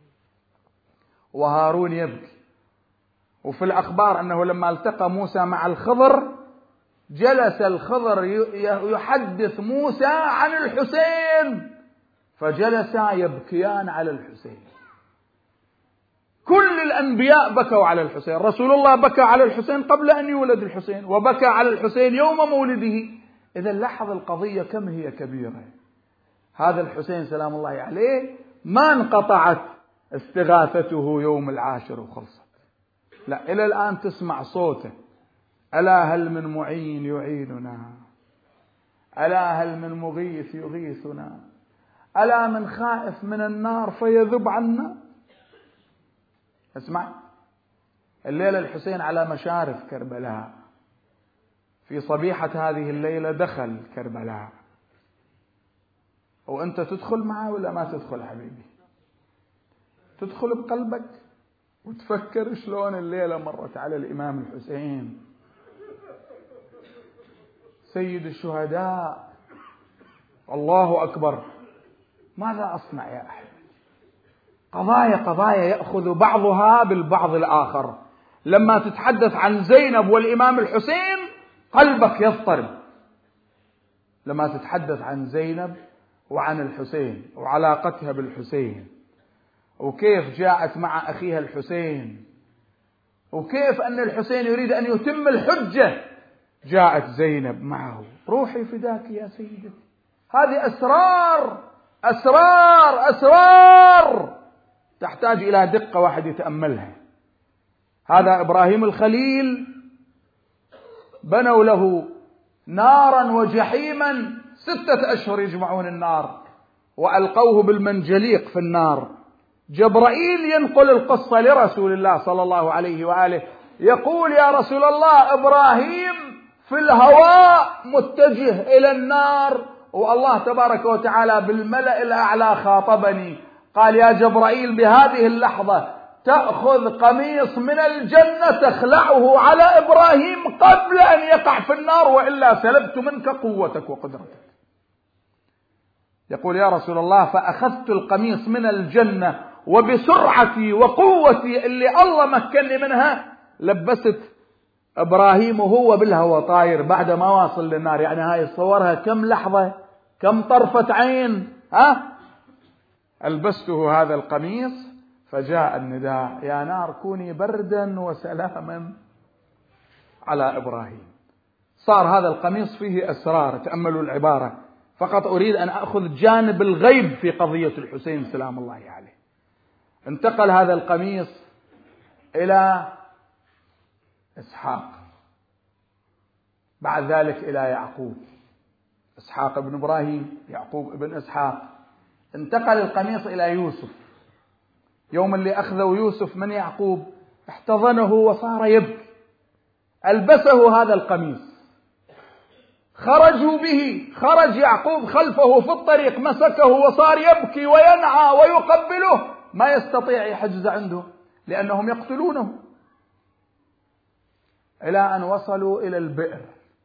وهارون يبكي. وفي الأخبار أنه لما التقى موسى مع الخضر جلس الخضر يحدث موسى عن الحسين، فجلسا يبكيان على الحسين. كل الأنبياء بكوا على الحسين. رسول الله بكى على الحسين قبل أن يولد الحسين، وبكى على الحسين يوم مولده. إذا لاحظ القضية كم هي كبيرة. هذا الحسين سلام الله عليه ما انقطعت استغاثته يوم 10 وخلصت، لا، إلى الآن تسمع صوته: ألا هل من معين يعيننا، ألا هل من مغيث يغيثنا، ألا من خائف من النار فيذب عنا. اسمع، الليلة الحسين على مشارف كربلاء، في صبيحة هذه الليلة دخل كربلاء، وأنت تدخل معه ولا ما تدخل حبيبي؟ تدخل بقلبك وتفكر شلون الليلة مرت على الإمام الحسين سيد الشهداء. الله أكبر. ماذا أصنع يا أحباب؟ قضايا يأخذ بعضها بالبعض الآخر. لما تتحدث عن زينب والإمام الحسين قلبك يضطرب، لما تتحدث عن زينب وعن الحسين وعلاقتها بالحسين، وكيف جاءت مع أخيها الحسين، وكيف أن الحسين يريد أن يتم الحجة، جاءت زينب معه. روحي فداك يا سيدتي. هذه أسرار تحتاج إلى دقة واحد يتأملها. هذا إبراهيم الخليل بنوا له نارا وجحيما 6 أشهر يجمعون النار وألقوه بالمنجليق في النار. جبرائيل ينقل القصة لرسول الله صلى الله عليه وآله، يقول يا رسول الله إبراهيم في الهواء متجه إلى النار، والله تبارك وتعالى بالملأ الأعلى خاطبني، قال يا جبرائيل بهذه اللحظة تأخذ قميص من الجنة تخلعه على إبراهيم قبل أن يقع في النار، وإلا سلبت منك قوتك وقدرتك. يقول: يا رسول الله، فأخذت القميص من الجنة وبسرعتي وقوتي اللي الله مكنني منها لبست إبراهيم وهو بالهواء طاير بعد ما واصل للنار. يعني هاي صورها كم لحظة، كم طرفة عين. ألبسته هذا القميص فجاء النداء: يا نار كوني بردا وسلاما على إبراهيم. صار هذا القميص فيه أسرار. تأملوا العبارة، فقط أريد أن أخذ جانب الغيب في قضية الحسين سلام الله عليه. انتقل هذا القميص إلى إسحاق، بعد ذلك إلى يعقوب، إسحاق ابن إبراهيم، يعقوب ابن إسحاق. انتقل القميص إلى يوسف. يوم اللي أخذوا يوسف من يعقوب احتضنه وصار يبكي. ألبسه هذا القميص، خرجوا به، خرج يعقوب خلفه في الطريق، مسكه وصار يبكي وينعى ويقبله، ما يستطيع يحجز عنده لأنهم يقتلونه، إلى أن وصلوا إلى البئر.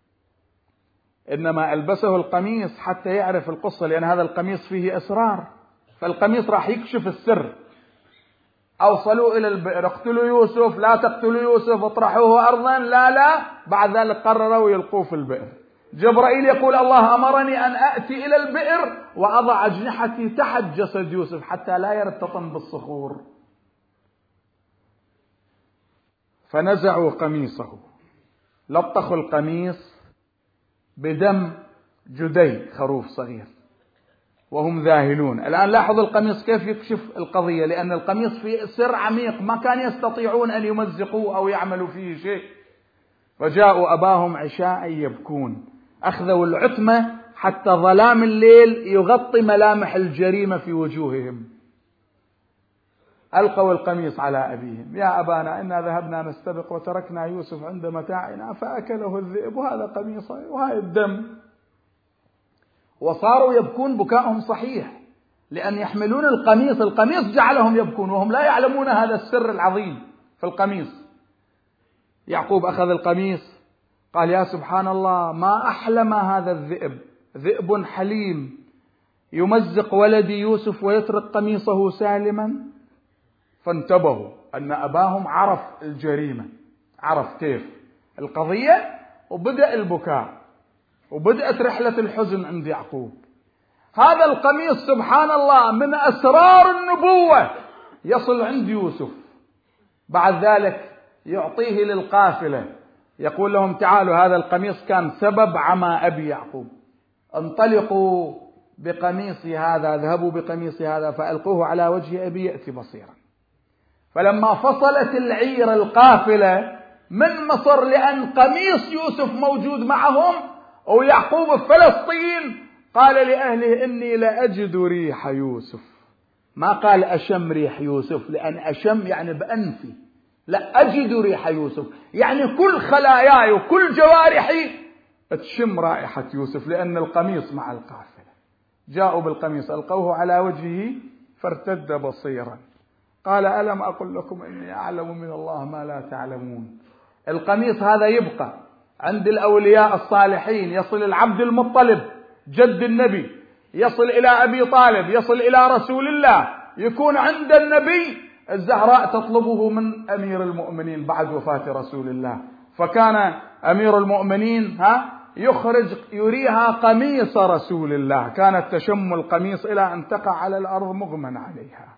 إنما ألبسه القميص حتى يعرف القصة، لأن هذا القميص فيه أسرار، فالقميص راح يكشف السر. أوصلوا إلى البئر: اقتلوا يوسف، لا تقتلوا يوسف، اطرحوه أرضا، لا. بعد ذلك قرروا يلقوه في البئر. جبرائيل يقول: الله أمرني أن أأتي إلى البئر وأضع أجنحتي تحت جسد يوسف حتى لا يرتطم بالصخور. فنزعوا قميصه، لطخوا القميص بدم جدي خروف صغير وهم ذاهلون. الآن لاحظوا القميص كيف يكشف القضية، لأن القميص فيه سر عميق ما كان يستطيعون أن يمزقوه أو يعملوا فيه شيء. فجاءوا أباهم عشاء يبكون، أخذوا العتمة حتى ظلام الليل يغطي ملامح الجريمة في وجوههم. ألقوا القميص على أبيهم: يا أبانا إنا ذهبنا نستبق وتركنا يوسف عند متاعنا فأكله الذئب وهذا قميصه وهذا الدم. وصاروا يبكون بكاءهم صحيح، لأن يحملون القميص، القميص جعلهم يبكون وهم لا يعلمون هذا السر العظيم في القميص. يعقوب أخذ القميص قال: يا سبحان الله، ما أحلم هذا الذئب، ذئب حليم يمزق ولدي يوسف ويترك قميصه سالما. فانتبهوا أن أباهم عرف الجريمة، عرف كيف القضية، وبدأ البكاء وبدأت رحلة الحزن عند يعقوب. هذا القميص سبحان الله من أسرار النبوة يصل عند يوسف. بعد ذلك يعطيه للقافلة، يقول لهم: تعالوا، هذا القميص كان سبب عمى أبي يعقوب، انطلقوا بقميصي هذا، اذهبوا بقميصي هذا فألقوه على وجه أبي يأتي بصيرا. فلما فصلت العير القافلة من مصر، لأن قميص يوسف موجود معهم ويعقوب في فلسطين، قال لأهله: إني لأجد ريح يوسف. ما قال أشم ريح يوسف، لأن أشم يعني بأنفي، لا، أجد ريح يوسف يعني كل خلاياي وكل جوارحي تشم رائحة يوسف، لأن القميص مع القافلة. جاءوا بالقميص ألقوه على وجهه فارتد بصيرا. قال: ألم أقل لكم إني أعلم من الله ما لا تعلمون. القميص هذا يبقى عند الأولياء الصالحين، يصل العبد المطلب جد النبي، يصل إلى أبي طالب، يصل إلى رسول الله، يكون عند النبي. الزهراء تطلبه من أمير المؤمنين بعد وفاة رسول الله، فكان أمير المؤمنين يخرج يريها قميص رسول الله، كانت تشم القميص إلى أن تقع على الأرض مغمى عليها.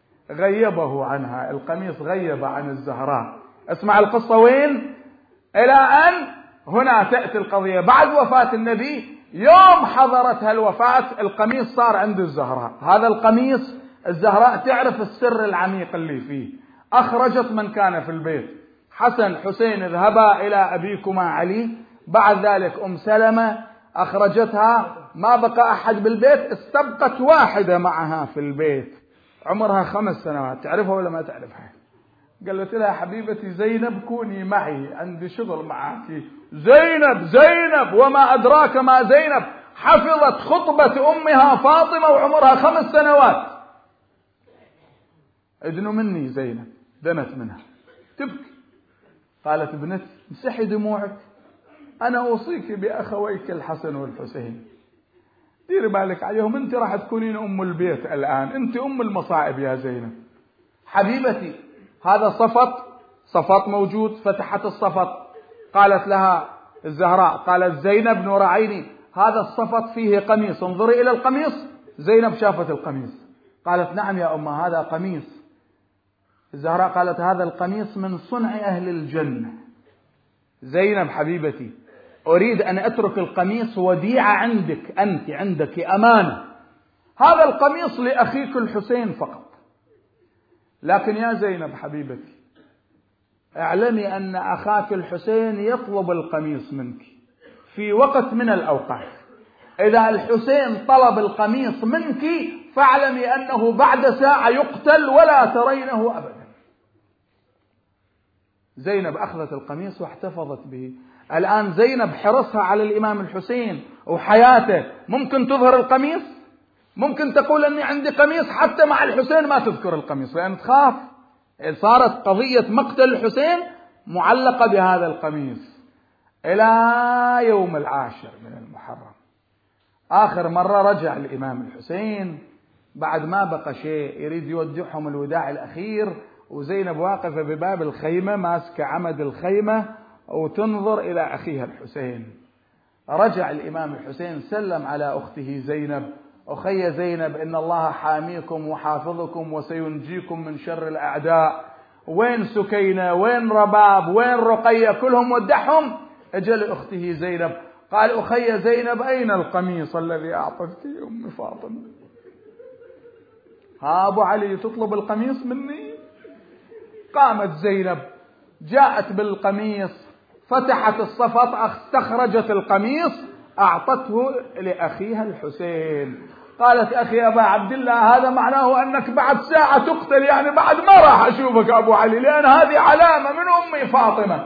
غيبه عنها القميص، غيب عن الزهراء. اسمع القصة وين، إلى أن هنا تأتي القضية بعد وفاة النبي. يوم حضرتها الوفاة القميص صار عند الزهراء. هذا القميص الزهراء تعرف السر العميق اللي فيه، أخرجت من كان في البيت: حسن حسين اذهبا إلى أبيكما علي. بعد ذلك أم سلمة أخرجتها، ما بقى أحد بالبيت، استبقت واحدة معها في البيت عمرها 5 سنوات. تعرفها ولا ما تعرفها؟ قالت لها: حبيبتي زينب كوني معي، عندي شغل معك. زينب زينب، وما أدراك ما زينب، حفظت خطبة أمها فاطمة وعمرها 5 سنوات. ادنوا مني زينب، دنت منها تبكي. قالت ابنتي امسحي دموعك، أنا أوصيك بأخويك الحسن والحسين، ديري بالك عليهم، أنت راح تكونين أم البيت الآن، أنت أم المصائب يا زينب. حبيبتي هذا صفط موجود. فتحت الصفط، قالت لها الزهراء، قالت زينب نور عيني هذا الصفط فيه قميص، انظري إلى القميص. زينب شافت القميص، قالت نعم يا أمه هذا قميص. الزهراء قالت هذا القميص من صنع أهل الجنة. زينب حبيبتي أريد أن أترك القميص وديعة عندك، أنت عندك أمانة، هذا القميص لأخيك الحسين فقط. لكن يا زينب حبيبتي اعلمي أن أخاك الحسين يطلب القميص منك في وقت من الأوقات. إذا الحسين طلب القميص منك فاعلمي أنه بعد ساعة يقتل ولا ترينه أبدا. زينب أخذت القميص واحتفظت به. الآن زينب حرصها على الإمام الحسين وحياته، ممكن تظهر القميص، ممكن تقول أني عندي قميص حتى مع الحسين ما تذكر القميص، لأن تخاف صارت قضية مقتل الحسين معلقة بهذا القميص. إلى يوم 10 من المحرم آخر مرة رجع الإمام الحسين بعد ما بقى شيء، يريد يودعهم الوداع الأخير، وزينب واقفة بباب الخيمة ماسكة عمد الخيمة وتنظر إلى أخيها الحسين. رجع الإمام الحسين سلم على أخته زينب، أخي زينب إن الله حاميكم وحافظكم وسينجيكم من شر الأعداء. وين سكينة، وين رباب، وين رقية، كلهم ودعهم. أجل أخته زينب قال أخي زينب أين القميص الذي أعطتك أم فاطمة؟ ها أبو علي تطلب القميص مني؟ قامت زينب جاءت بالقميص، فتحت الصفط، استخرجت القميص أعطته لأخيها الحسين. قالت أخي أبا عبد الله هذا معناه أنك بعد ساعة تقتل، يعني بعد ما راح أشوفك أبو علي، لأن هذه علامة من أمي فاطمة.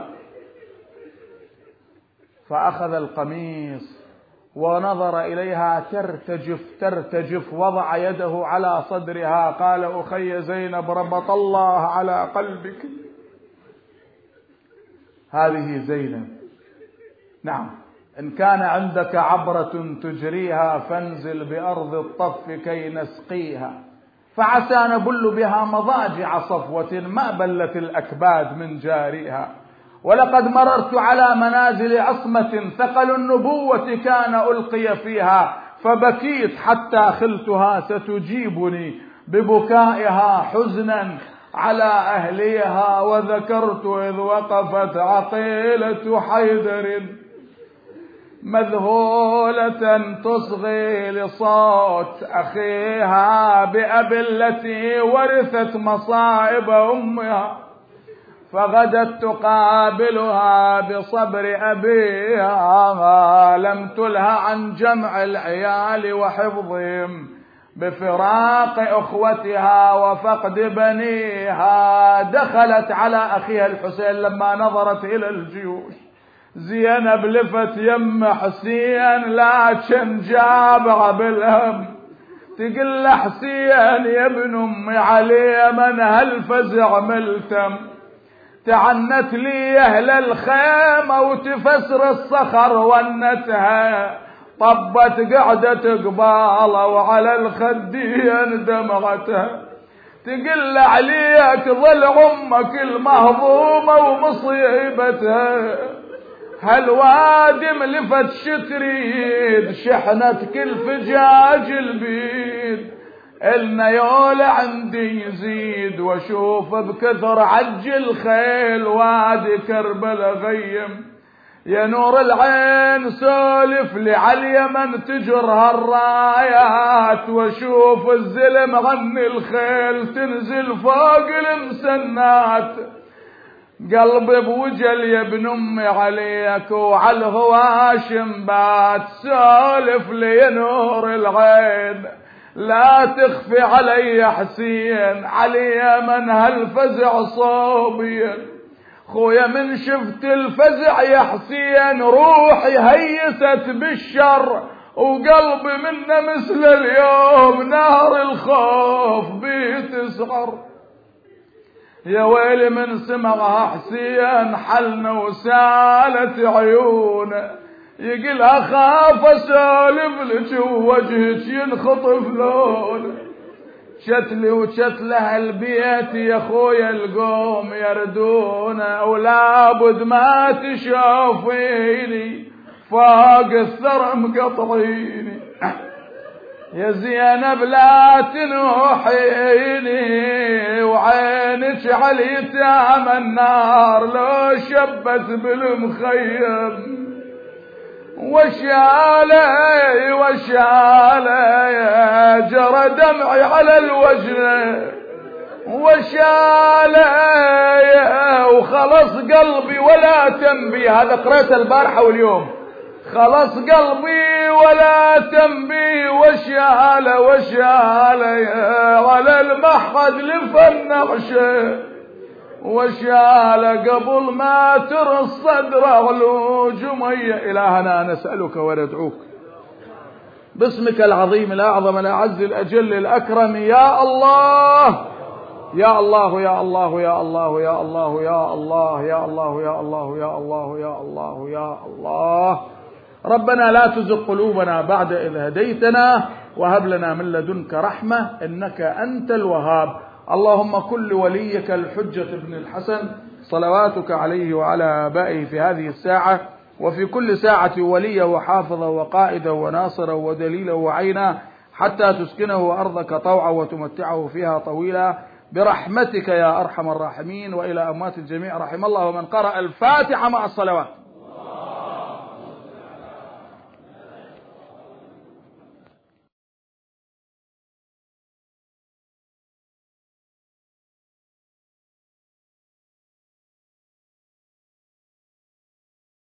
فأخذ القميص ونظر إليها ترتجف، وضع يده على صدرها، قال أخي زينب ربط الله على قلبك. هذه زينب. نعم، إن كان عندك عبرة تجريها فانزل بأرض الطف كي نسقيها، فعسى نبل بها مضاجع صفوة ما بلت الأكباد من جاريها. ولقد مررت على منازل عصمة ثقل النبوة كان ألقي فيها، فبكيت حتى خلتها ستجيبني ببكائها حزنا على أهليها. وذكرت إذ وقفت عقيلة حيدر مذهولة تصغي لصوت أخيها بأبي التي ورثت مصائب أمها، فغدت تقابلها بصبر أبيها، لم تلها عن جمع العيال وحفظهم بفراق أخوتها وفقد بنيها. دخلت على أخيها الحسين لما نظرت إلى الجيوش، زينب لفت يم حسين لكن جابع بالهم، تقل حسين يا ابن أمي علي من هالفزع ملتم، تعنت لي أهل الخيمة وتفسر الصخر ونتها، طبت قعدة قبالة وعلى الخدين دمعتها، تقل عليك ظل أمك المهضومة ومصيبتها، هالوادم لفت شتريد شحنت كل فجاج البيد، النيول عندي يزيد واشوف بكثر عج الخيل وادي كربلا غيم، يا نور العين سولف لي على اليمن تجر هالرايات، واشوف الزلم غني الخيل تنزل فوق المسنات، قلبي بوجل يا ابن امي عليك وعلى الهواشم بات، سولف لي يا نور العين لا تخفي علي حسين، علي من هالفزع صوبي، خويا من شفت الفزع يا حسين روحي هيست بالشر، وقلبي منه مثل اليوم نار الخوف بيتسعر، يا ويلي من سمعها حسين حلنا وسالت عيونه، يقول اخاف اسولف لك ووجهك ينخطف لونه، شتلي وشتله البيت يا خويا القوم يردونه، ولابد ما تشوفيني فوق الثرى مقطعيني، يا زينب لا تنوحيني وعينك على يتام النار لو شبت بالمخيم، وشالي وشالي جرى دمعي على الوجه، وشالي وخلص قلبي ولا تنبي، هذا قرأت البارحة واليوم، خلص قلبي ولا تنبي، وشالي وشالي على المحض لفن نغشه، وشال قبل ما ترى الصدر غلو جمية. إلهنا نسألك وندعوك باسمك العظيم الأعظم الأعز الأجل الأكرم، يا الله يا الله يا الله يا الله يا الله يا الله يا الله يا الله يا الله يا الله يا الله، ربنا لا تزغ قلوبنا بعد إذ هديتنا وهب لنا من لدنك رحمة إنك أنت الوهاب. اللهم كن لوليك الحجة بن الحسن صلواتك عليه وعلى آبائه في هذه الساعة وفي كل ساعة وليا وحافظا وقائدا وناصرا ودليلا وعينا، حتى تسكنه أرضك طوعا وتمتعه فيها طويلا برحمتك يا أرحم الراحمين. وإلى أموات الجميع رحم الله ومن قرأ الفاتحة مع الصلوات.